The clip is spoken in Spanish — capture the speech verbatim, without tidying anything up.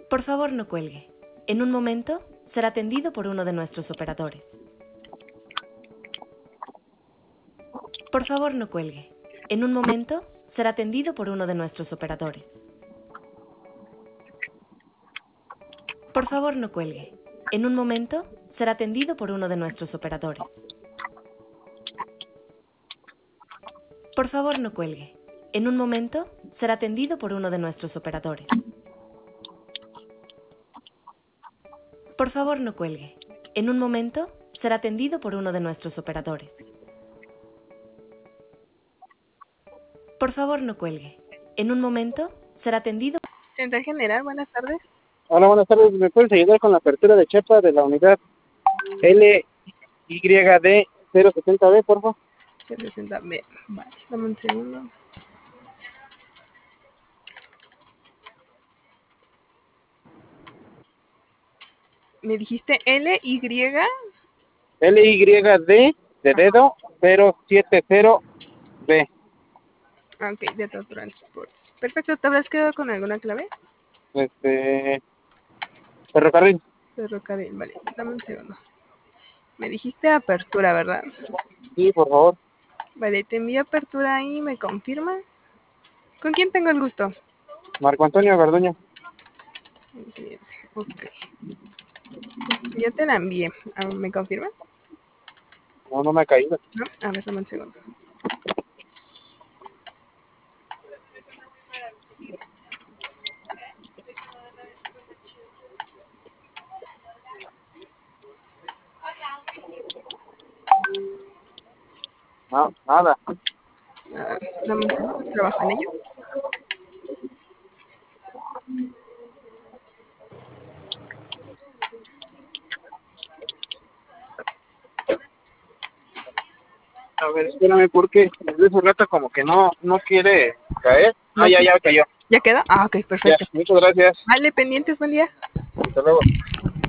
Por favor, no cuelgue. En un momento será atendido por uno de nuestros operadores. Por favor, no cuelgue. En un momento será atendido por uno de nuestros operadores. Por favor, no cuelgue. En un momento será atendido por uno de nuestros operadores. Por favor, no cuelgue. En un momento será atendido por uno de nuestros operadores. Por favor, no cuelgue. En un momento será atendido por uno de nuestros operadores. Por favor, no cuelgue. En un momento será atendido. Central General, buenas tardes. Hola, buenas tardes. ¿Me puedes ayudar con la apertura de chepa de la unidad L Y D cero setenta B, por favor? ciento sesenta B. Vale, dame un segundo. ¿Me dijiste L Y? L Y D de dedo cero setenta B. Ah, ok, de Auto Transport. Perfecto, ¿te habrás quedado con alguna clave? Este. Ferrocarril. Ferrocarril, vale, dame un segundo. Me dijiste apertura, ¿verdad? Sí, por favor. Vale, te envío apertura ahí, ¿me confirma? ¿Con quién tengo el gusto? Marco Antonio Garduño. Ok. Ya te la envié. ¿Me confirma? No, no me ha caído. No, a ver, dame un segundo. No, nada. A ver, dame un segundo, trabajo en ello. A ver, espérame, porque desde hace rato como que no, no quiere caer. Ah, ya, ya cayó. ¿Ya queda? Ah, ok, Ya, perfecto. muchas gracias. Vale, pendientes, buen día. Hasta luego.